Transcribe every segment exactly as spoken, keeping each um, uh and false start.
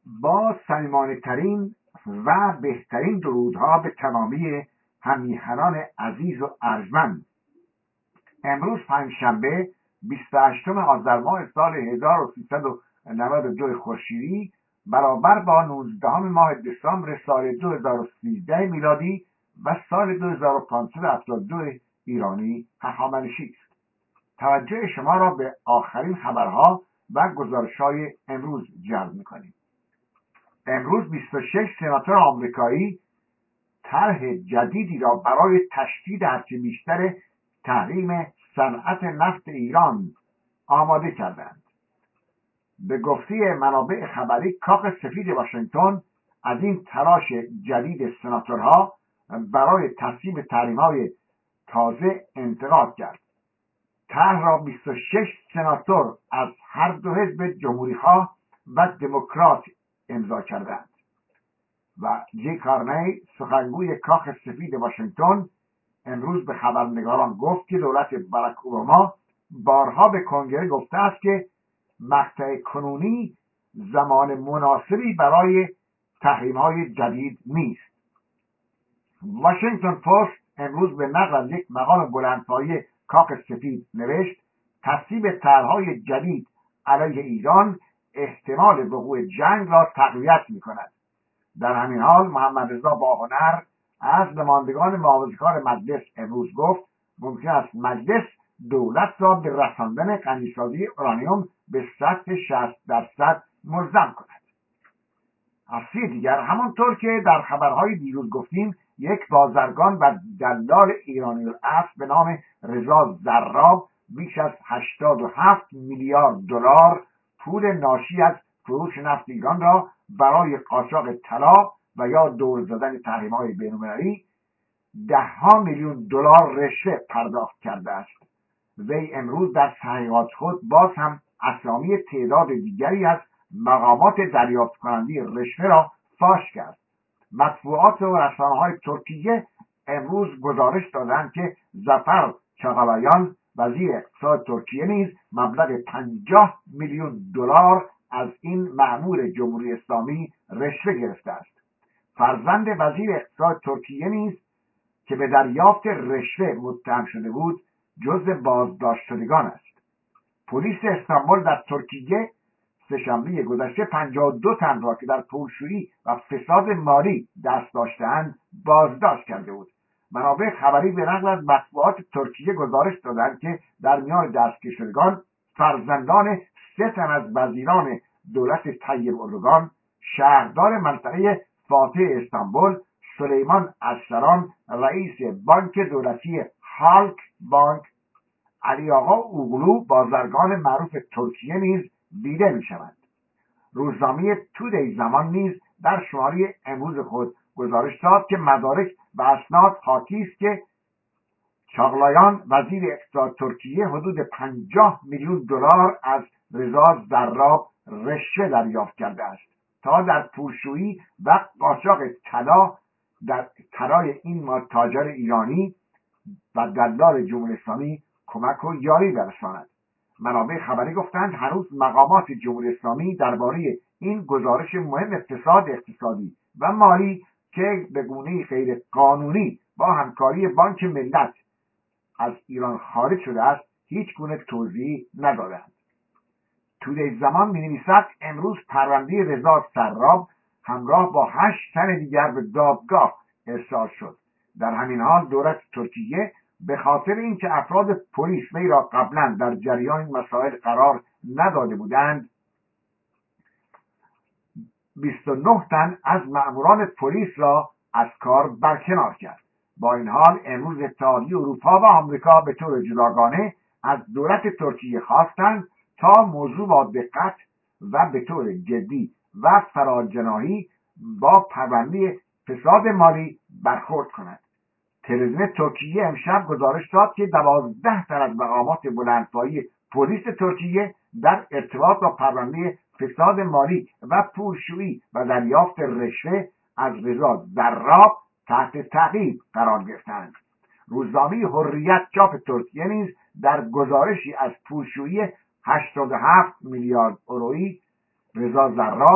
با صمیمانه ترین و بهترین درودها به تمامی هم‌میهنان عزیز و ارجمند. امروز پنجشنبه بیست و هشتم آذر ماه سال هزار و سیصد و نود و دو خورشیدی برابر با نوزدهم ماه دسامبر سال دو هزار و سیزده میلادی و سال دو هزار و پانصد و هفتاد و دو ایرانی هخامنشی است. توجه شما را به آخرین خبرها و گزارش‌های امروز جلب می‌کنیم. امروز بیست و شش سناتور آمریکایی طرح جدیدی را برای تشدید هرچه بیشتر تحریم صنعت نفت ایران آماده کردند. به گفته منابع خبری کاخ سفید واشنگتن از این تلاش جدید سناتورها برای تصویب تحریم‌های تازه انتقاد کرد. طرح را بیست و شش سناتور از هر دو حزب جمهوری‌خواه و دموکرات امضا کردند و جی کارنی سخنگوی کاخ سفید واشنگتن امروز به خبرنگاران گفت که دولت باراک اوباما بارها به کنگره گفته است که مقطع کنونی زمان مناسبی برای تحریم‌های جدید نیست. واشنگتن پست امروز به نقل از یک مقام بلندپایه کاخ سفید نوشت تصویب طرح‌های جدید علیه ایران احتمال وقوع جنگ را تقویت می‌کند. در همین حال محمد رضا باهنر از نمایندگان محافظه‌کار مجلس امروز گفت ممکن است مجلس دولت را به رساندن غنیسازی اورانیوم به سطح شصت درصد ملزم کند. از سوی دیگر همانطور که در خبرهای دیروز گفتیم یک بازرگان و دلال ایرانی الاصل به نام رضا زراب بیش از هشتاد و هفت میلیارد دلار پول ناشی از فروش نفت ایران را برای قاچاق طلا و یا دور زدن تحریم‌های بین‌المللی ده‌ها میلیون دلار رشوه پرداخت کرده است. وی امروز در تحقیقات خود باز هم اسامی تعداد دیگری از مقامات دریافت کننده رشوه را فاش کرد. مطبوعات و رسانه‌های ترکیه امروز گزارش دادند که ظفر چغالایان وزیر اقتصاد ترکیه نیز مبلغ پنجاه میلیون دلار از این مأمور جمهوری اسلامی رشوه گرفته است. فرزند وزیر اقتصاد ترکیه نیز که به دریافت رشوه متهم شده بود جزو بازداشت شدگان است. پلیس استانبول در ترکیه سه‌شنبه گذشته پنجاه و دو تن را که در پولشویی و فساد مالی دست داشته‌اند بازداشت کرده بود. منابع خبری به نقل از مطبوعات ترکیه گزارش دادند که در میان دستگیر شدگان فرزندان سه تن از وزیران دولت طیب اردوغان، شهردار منطقه فاتح استانبول سلیمان اشتران، رئیس بانک دولتی هالک بانک علی آقا اوغلو بازرگان معروف ترکیه نیز دیده می شود. روزنامه تودی زمان نیز در شماره امروز خود گزارش داد که مدارک و اسناد حاکی است که چاغلایان وزیر اقتصاد ترکیه حدود پنجاه میلیون دلار از رضا زراب رشوه دریافت کرده است تا در پولشویی و قاچاق طلا در طلای این تاجر ایرانی و دلال جمهوری اسلامی کمک و یاری برساند. منابع خبری گفتند هنوز مقامات جمهوری اسلامی درباره این گزارش مهم فساد اقتصادی و مالی که به گونه غیر قانونی با همکاری بانک ملت از ایران خارج شده است هیچ گونه توضیحی ندادند. توده زمان می‌نویسد امروز پرونده رضا زراب همراه با هشت تن دیگر به دادگاه ارسال شد. در همین حال دولت ترکیه به خاطر اینکه افراد پلیس وی را قبلا در جریان این مسائل قرار نداده بودند بیست و نه تن از مأموران پلیس را از کار برکنار کرد. با این حال امروز اتحادیه اروپا و آمریکا به طور جداگانه از دولت ترکیه خواستند تا موضوع با دقت و به طور جدی و فراجناحی با پرونده فساد مالی برخورد کند. تلویزیون ترکیه امشب گزارش داد که دوازده تن از مقامات بلندپایه پلیس ترکیه در ارتباط با پرونده فساد مالی و پولشویی و دریافت رشوه از رضا زراب تحت تعقیب قرار گرفتند. روزنامه حریت چاپ ترکیه نیز در گزارشی از پولشویی هشتاد و هفت میلیارد یورویی رضا زراب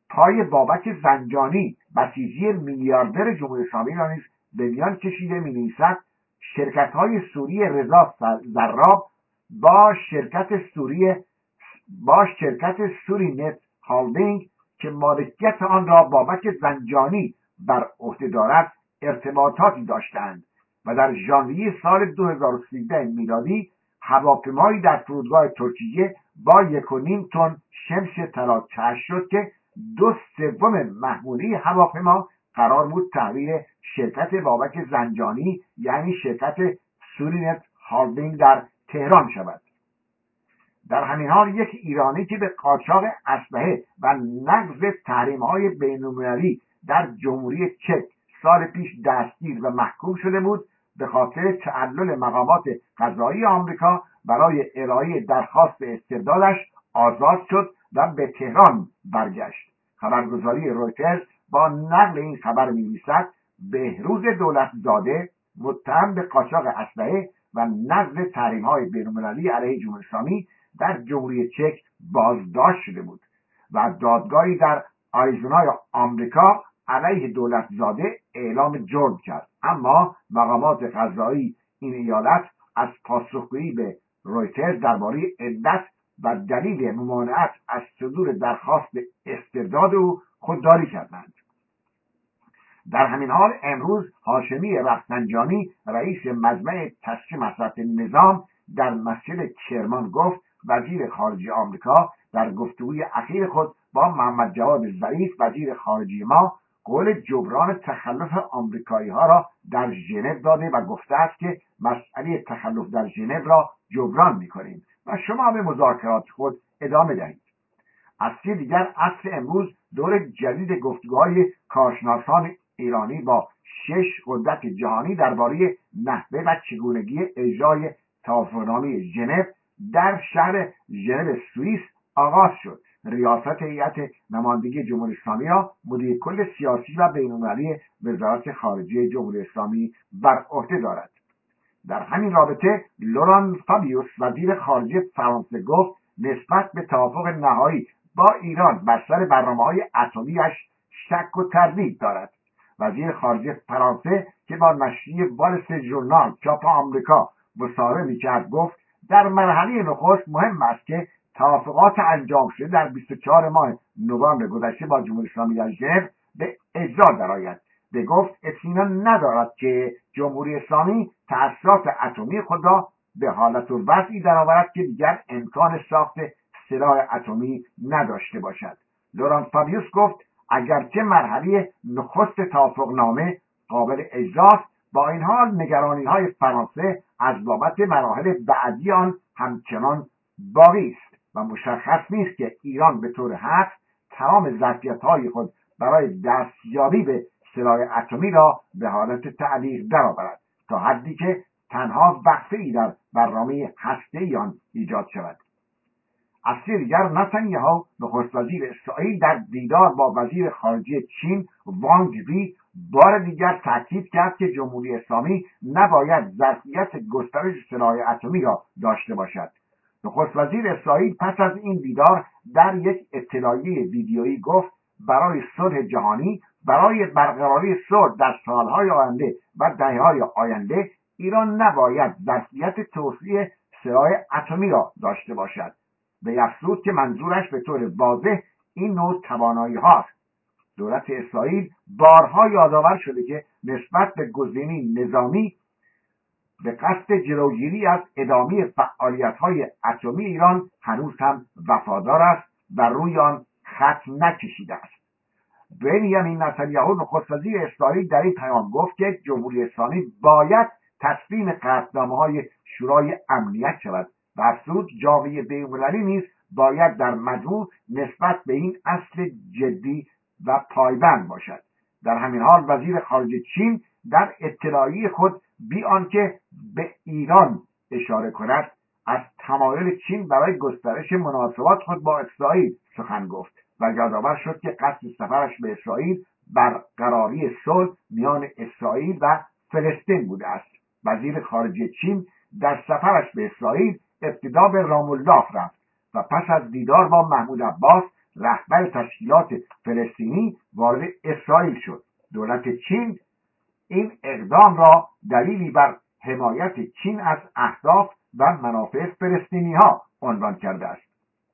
پای بابک زنجانی بسیجی میلیاردر جمهوری اسلامی را نیز به میان کشیده. می‌نویسد شرکت‌های سوری رضا زراب با شرکت سوری با شرکت سوری نت هالدینگ که مالکیت آن را بابک زنجانی بر عهده دارد ارتباطاتی داشتند و در ژانویه سال دو هزار و سیزده میلادی هواپیمایی در فرودگاه ترکیه با یک و نیم تن شمش طلا کشف شد که دو سوم محموله هواپیما قرار بود تحویل شرکت بابک زنجانی یعنی شرکت سورینت هالدینگ در تهران شود. در همین حال یک ایرانی که به قاچاق اسلحه و نقض تحریم‌های بین‌المللی در جمهوری چک سال پیش دستگیر و محکوم شده بود، به خاطر تعلل مقامات قضایی آمریکا برای ارائه درخواست استردادش آزاد شد و به تهران برگشت. خبرگزاری رویترز با نقل این خبر می‌نویسد بهروز دولتزاده متهم به قاچاق اسلحه و نقض تحریم‌های بین‌المللی علیه جمهوری اسلامی در جمهوری چک بازداشت شده بود و دادگاهی در آریزونای آمریکا علیه دولتزاده اعلام جرم کرد. اما مقامات قضایی این ایالت از پاسخگویی به رویترز درباره علت و دلیل ممانعت از صدور درخواست استرداد او خودداری کردند. در همین حال امروز هاشمی رفسنجانی رئیس مجمع تشریح مصلحت نظام در مسجد کرمان گفت وزیر خارجه آمریکا در گفتگوی اخیر خود با محمد جواد ظریف وزیر خارجه ما قول جبران تخلف آمریکایی ها را در ژنو داده و گفته است که مسئله تخلف در ژنو را جبران می‌کنیم و شما به مذاکرات خود ادامه دهید. از سوی دیگر عصر امروز دور جدید گفتگوهای کارشناسان ایرانی با شش قدرت جهانی درباره نحوه و چگونگی اجرای توافقنامه ژنو در شهر ژنو سوئیس آغاز شد. ریاست هیئت نمایندگی جمهوری اسلامی را مدیر کل سیاسی و بین‌المللی وزارت خارجه جمهوری اسلامی بر عهده دارد. در همین رابطه لوران فابیوس وزیر خارجه فرانسه گفت نسبت به توافق نهایی با ایران بر سر برنامه‌های اتمی‌اش شک و تردید دارد. وزیر خارجه فرانسه که با نشریه وال استریت ژورنال چاپ آمریکا مصاحبه می‌کرد گفت در مرحله نخست مهم است که توافقات انجام شده در بیست و چهار ماه نوامبر گذشته با جمهوری اسلامی در ژنو به اجرا درآید. به گفت اطمینان ندارد که جمهوری اسلامی تأسیسات اتمی خود را به حالت و وضعی درآورد که دیگر امکان ساخت سلاح اتمی نداشته باشد. لوران فابیوس گفت اگرچه مرحله نخست توافقنامه قابل اجراست، با این حال نگرانی‌های فرانسه از بابت مراحل بعدی آن همچنان باقی است و مشخص نیست که ایران به طور حتم تمام ظرفیت‌های خود برای دستیابی به سلاح اتمی را به حالت تعلیق درآورد تا حدی که تنها وقفه‌ای در برنامه هسته‌ای آن ایجاد شود. از سوی دیگر نتانیاهو نخست وزیر اسرائیل در دیدار با وزیر خارجه چین وانگ وی بار دیگر تاکید کرد که جمهوری اسلامی نباید ظرفیت گسترش سلاح اتمی را داشته باشد. نخست وزیر اسرائیل پس از این دیدار در یک اطلاعیه ویدیویی گفت برای صلح جهانی، برای برقراری صلح در سالهای آینده و دهه‌های آینده ایران نباید ظرفیت توسعه سلاح اتمی را داشته باشد. به افزود که منظورش به طور واضح این نوع توانایی هاست. دولت اسرائیل بارها یادآور شده که نسبت به گزینه نظامی به قصد جلوگیری از ادامه فعالیت‌های اتمی ایران هنوز هم وفادار است و روی آن خط نکشیده است. بنیامین نتانیاهو نخست وزیر اسرائیل در این پیام گفت که جمهوری اسلامی باید تسلیم قطعنامه‌های شورای امنیت شود و افزود جامعه بین‌المللی نیز باید در مجموع نسبت به این اصل جدی و پایبند باشد. در همین حال وزیر خارجه چین در اطلاعیه خود بی آنکه به ایران اشاره کند از تمایل چین برای گسترش مناسبات خود با اسرائیل سخن گفت و یادآور شد که قصد سفرش به اسرائیل برقراری صلح میان اسرائیل و فلسطین بوده است. وزیر خارجه چین در سفرش به اسرائیل ابتدا به رام الله رفت و پس از دیدار با محمود عباس رهبر تشکیلات فلسطینی وارد اسرائیل شد. دولت چین این اقدام را دلیلی بر حمایت چین از اهداف و منافع فلسطینی‌ها عنوان کرده است.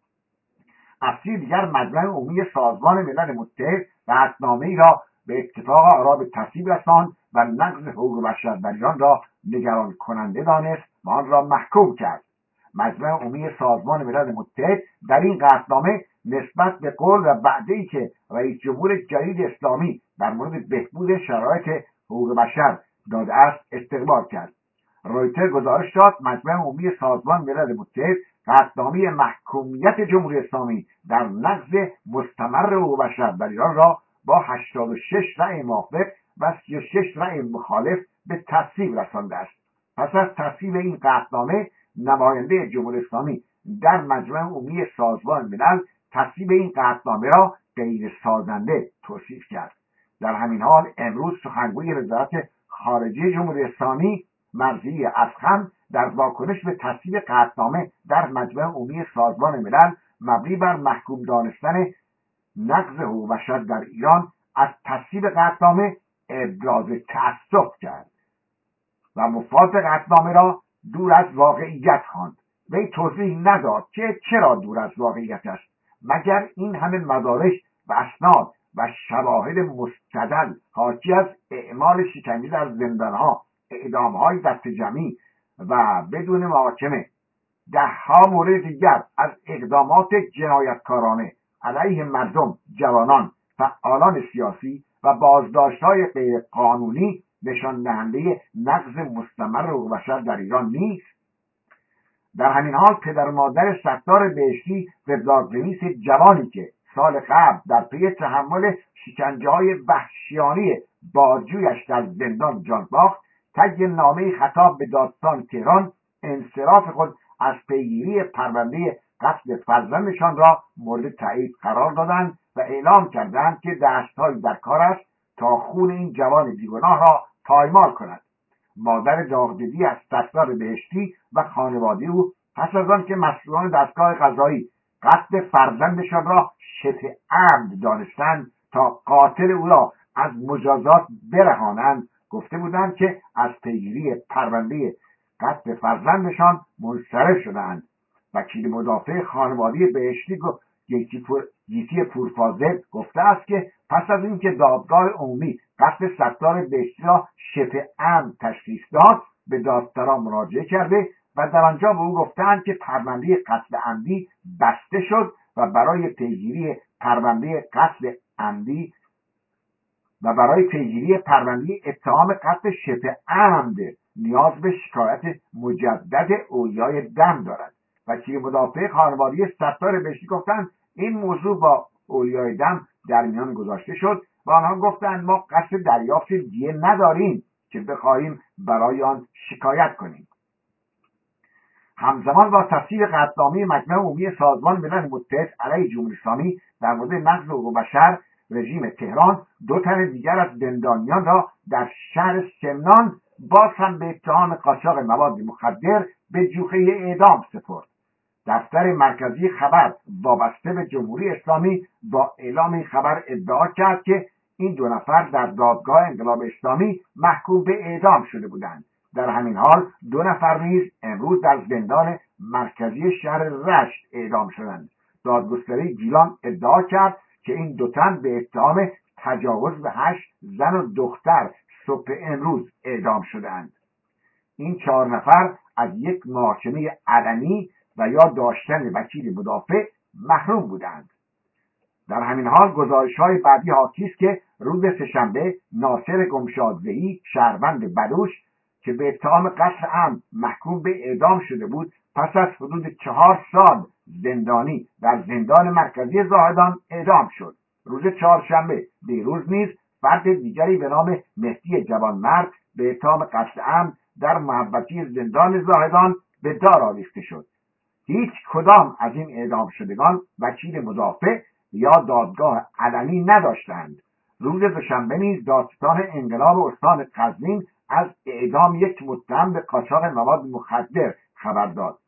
از سوی دیگر مجمع عمومی سازمان ملل متحد قطعنامه‌ای را به اتفاق آرا به تصویب رساند و نقض حقوق بشر در ایران را نگران کننده دانست و آن را محکوم کرد. مجمع عمومی سازمان ملل متحد در این قطعنامه نسبت به قول و وعده‌ای که رئیس جمهور جدید اسلامی در مورد بهبود شرایط حقوق بشر داده است استقبال کرد. رویتر گزارش داد مجمع عمومی سازمان ملل متحد قطعنامه محکومیت جمهوری اسلامی در نقض مستمر حقوق بشر در ایران را با هشتاد و شش رأی موافق و سی و شش رأی مخالف به تصویب رسانده است. پس از تصویب این قطعنامه نماینده جمهوری اسلامی در مجمع عمومی سازمان ملل تصویب این قطعنامه را غیر سازنده توصیف کرد. در همین حال امروز سخنگوی وزارت خارجه جمهوری اسلامی مرضیه افخم در واکنش به تصویب قطعنامه در مجمع عمومی سازمان ملل مبنی بر محکوم دانستن نقض حقوق بشر در ایران از تصویب قطعنامه ابراز تأسف کرد و مفاد قطعنامه را دور از واقعیت خواند. وی توضیح نداد که چرا دور از واقعیت است، مگر این همه مدارک و اسناد و شواهد مستدل حاکی از اعمال شکنجه در زندانها، اعدام‌های دست جمعی و بدون محاکمه، ده‌ها مورد دیگر از اقدامات جنایتکارانه علیه مردم، جوانان، فعالان سیاسی و بازداشت‌های غیرقانونی نشان دهنده نقض مستمر حقوق بشر در ایران نیست؟ در همین حال پدر و مادر ستار بهشتی وبلاگ‌نویس جوانی که سال قبل در پی تحمل شکنجه‌های وحشیانه بازجویش در زندان جان باخت، طی نامه خطاب به دادستان تهران انصراف خود از پیگیری پرونده قتل فرزندشان را مورد تایید قرار دادند و اعلام کردند که دست‌هایی در کار است تا خون این جوان بیگناه را پایمال کند. مادر داغدیدی از ستار بهشتی و خانواده او پس از آن که مسئولان دستگاه قضایی قتل فرزندشان را شبه عمد دانستند تا قاتل او را از مجازات برهانند، گفته بودند که از پیگیری پرونده قتل فرزندشان منصرف شدند. وکیل مدافع خانواده بهشتی گیتی پورفازل گفته است که پس از اینکه دادگاه عمومی قتل ستار بهشتی را شبه عمد تشخیص داد، به دادسرا مراجعه کرده و در آنجا به او گفتند که پرونده قتل عمدی بسته شد و برای پیگیری پرونده قتل عمدی و برای پیگیری پرونده اتهام قتل شبه عمد نیاز به شکایت مجدد اولیای دم دارد. وکیل مدافع خانواده ستار بهشتی گفتند این موضوع با اولیای دم در میان گذاشته شد و آنها گفتند ما قصد دریافت دیه نداریم که بخواهیم برای آن شکایت کنیم. همزمان با تصویب قطعنامه مجمع عمومی سازمان ملل متحد علیه جمهوری اسلامی در مورد نقض حقوق بشر، رژیم تهران دو تن دیگر از زندانیان را در شهر سمنان باز هم به اتهام قاچاق مواد مخدر به جوخه اعدام سپرد. دفتر مرکزی خبر وابسته به جمهوری اسلامی با اعلام این خبر ادعا کرد که این دو نفر در دادگاه انقلاب اسلامی محکوم به اعدام شده بودند. در همین حال دو نفر نیز امروز در زندان مرکزی شهر رشت اعدام شدند. دادگستری گیلان ادعا کرد که این دو تن به اتهام تجاوز به هشت زن و دختر صبح امروز اعدام شدند. این چهار نفر از یک محاکمه علنی و یا داشتن وکیل مدافع محروم بودند. در همین حال گزارش‌های بعدی حاکی است که روز سه‌شنبه ناصر گمشادزئی شهروند بلوچ که به اتهام قتل عمد محکوم به اعدام شده بود، پس از حدود چهار سال زندانی در زندان مرکزی زاهدان اعدام شد. روز چهارشنبه دیروز نیز فرد دیگری به نام مهدی جوانمرد به اتهام قتل عمد در محوطه زندان زاهدان به دار آویخته شد. هیچ کدام از این اعدام شدگان وکیل مدافع یا دادگاه علنی نداشتند. روز دوشنبه نیز دادستان انقلاب استان قزوین از اعدام یک متهم به قاچاق مواد مخدر خبر داد.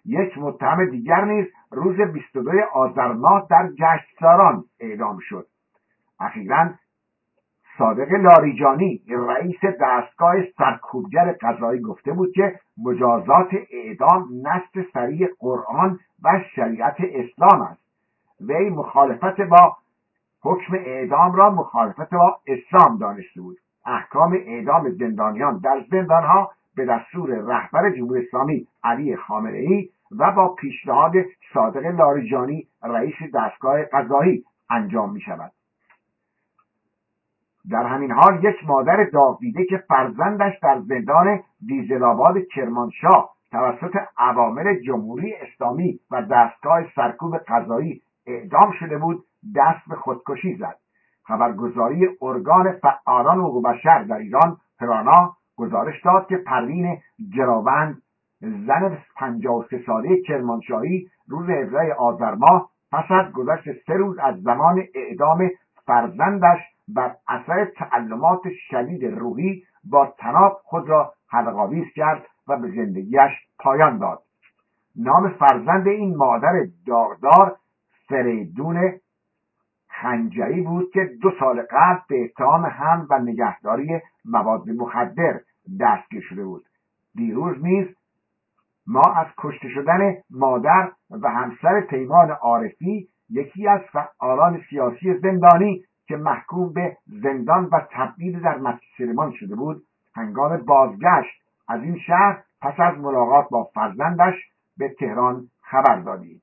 یک متهم دیگر نیز روز بیست و دوم آذر ماه در جشنساران اعدام شد. اخیراً صادق لاریجانی رئیس دستگاه سرکوبگر قضایی گفته بود که مجازات اعدام نصب صریح قرآن و شریعت اسلام است. وی مخالفت با حکم اعدام را مخالفت با اسلام دانسته بود. احکام اعدام زندانیان در زندانها به دستور رهبر جمهوری اسلامی علی خامنه‌ای و با پیشنهاد صادق لاریجانی رئیس دستگاه قضایی انجام می شود. در همین حال یک مادر داغ‌دیده که فرزندش در زندان دیزل‌آباد کرمانشاه توسط عوامل جمهوری اسلامی و دستگاه سرکوب قضایی اعدام شده بود دست به خودکشی زد. خبرگزاری ارگان فعالان حقوق بشر در ایران پرانا گزارش داد که پروین جراوند زن پنجاه و سه ساله کرمانشاهی روز هفدهم آذر ماه پس از گذشت سه روز از زمان اعدام فرزندش بر اثر تعلمات شدید روحی با طناب خود را حلق‌آویز کرد و به زندگیش پایان داد. نام فرزند این مادر داغدار فریدون خنجری بود که دو سال قبل به اتهام حمل و نگهداری مواد مخدر دستگیر شده بود. دیروز نیز ما از کشته شدن مادر و همسر پیمان عارفی، یکی از فعالان سیاسی زندانی که محکوم به زندان و تبعید در مسجد سلیمان شده بود، هنگام بازگشت از این شهر پس از ملاقات با فرزندش به تهران خبر دادیم.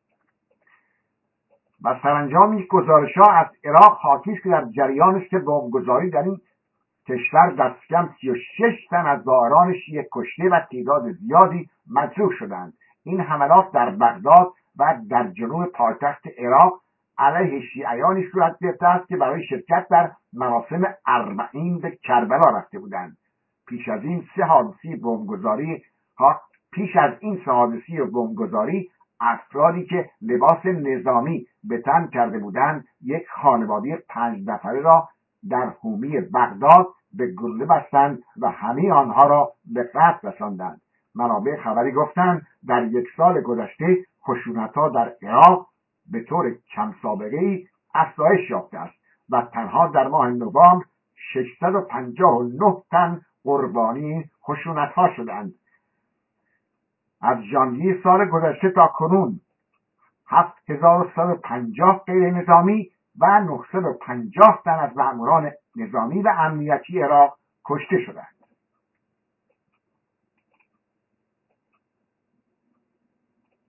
و سرانجام یک گزارش‌ها از عراق حاکی است که در جریان است که بمبگذاری در این کشور دست کم سی و شش تن از زائران شیعه کشته و تعداد زیادی مجروح شدند. این حملات در بغداد و در جنوب پایتخت عراق علیه شیعیانی صورت گرفته است که برای شرکت در مراسم اربعین به کربلا رفته بودند. پیش از این سه حادثه بمبگذاری ها پیش از این سه حادثه بمبگذاری افرادی که لباس نظامی به تن کرده بودند یک خانواده پنج نفره را در حومه بغداد به گلوله بستند و همه آنها را به قتل رساندند. منابع خبری گفتند در یک سال گذشته خشونت‌ها در عراق به طور کم سابقه‌ای افزایش یافته است و تنها در ماه نوامبر ششصد و پنجاه و نه تن قربانی خشونت‌ها شدند. از ژانویه سال گذشته تا کنون هفت هزار و صد و پنجاه غیر نظامی و نهصد و پنجاه تن از ماموران نظامی و امنیتی عراق کشته شدند.